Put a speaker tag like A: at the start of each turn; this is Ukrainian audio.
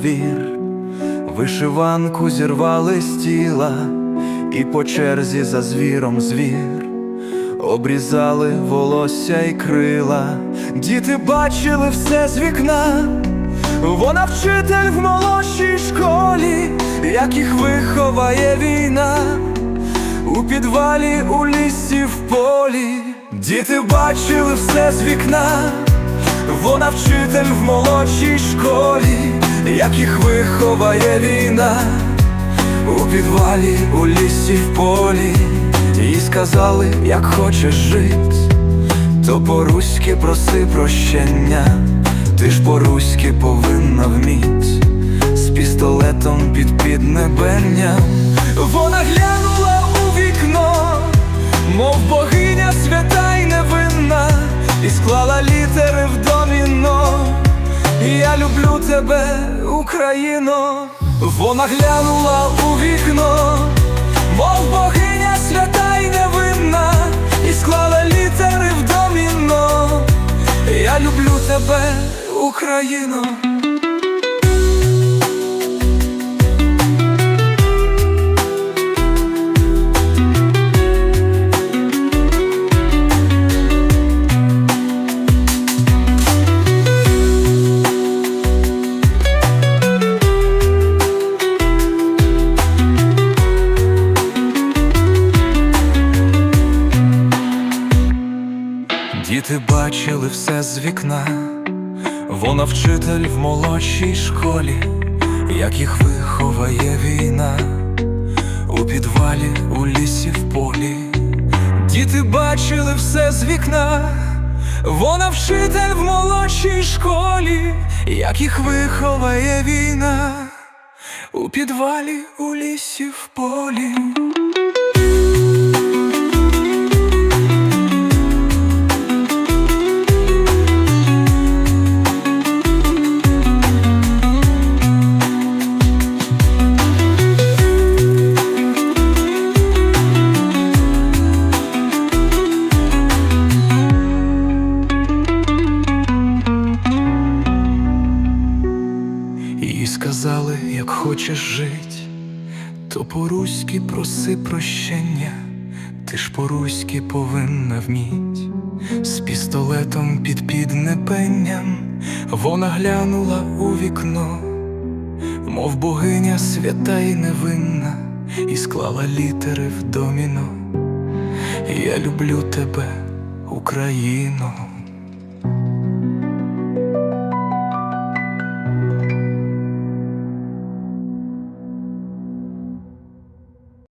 A: двір, вишиванку зірвали з тіла, і по черзі за звіром звір, обрізали волосся й крила. Діти бачили все з вікна, вона вчитель в молодшій школі, як їх виховає війна, у підвалі, у лісі, в полі. Діти бачили все з вікна, вона вчитель в молодшій школі, як їх виховає війна, у підвалі, у лісі, в полі. Їй сказали, як хочеш жить, то по-руськи проси прощення, ти ж по-руськи повинна вміть, з пістолетом під піднебенням. Вона глянула у вікно, мов богиня свята й невинна, і склала літери в доміно. Я люблю тебе, Україно. Вона глянула у вікно, мов богиня свята й невинна, і склала літери в доміно. Я люблю тебе, Україно. Діти бачили все з вікна, вона вчитель в молодшій школі, як їх виховає війна, у підвалі, у лісі, в полі. Діти бачили все з вікна, вона вчитель в молодшій школі, як їх виховає війна, у підвалі, у лісі, в полі. Їй сказали, як хочеш жить, то по-руськи проси прощення, ти ж по-руськи повинна вміть, з пістолетом під піднебенням. Вона глянула у вікно, мов богиня свята й невинна, і склала літери в доміно. Я люблю тебе, Україно.